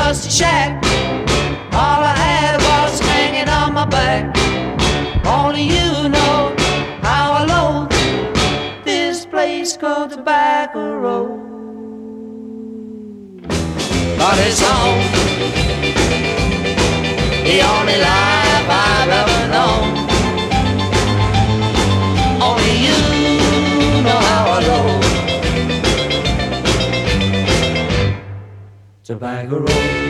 dusty shack. All I had was hanging on my back. Only you know how I loathe this place called Tobacco Road. But it's home, the only life I've ever known. Only you know how I loathe Tobacco Road.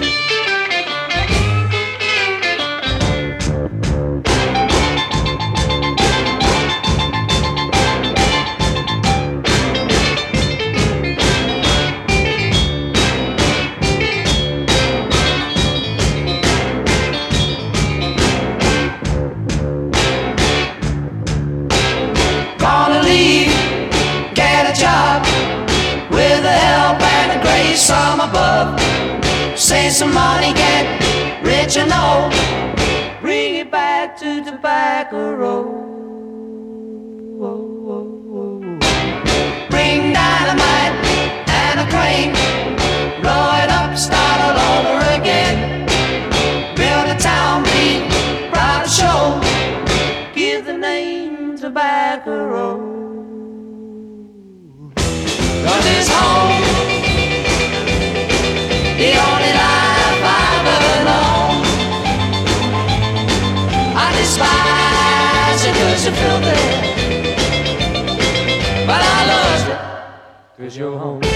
Some above, save some money, get rich and old, bring it back to Tobacco Road. Bring dynamite and a crane, blow it up, start all over again. Build a town, be proud to show, give the name Tobacco Road. 'Cause it's home, the only life I've ever known. I despise it 'cause you're filthy, but I love it 'cause you're home.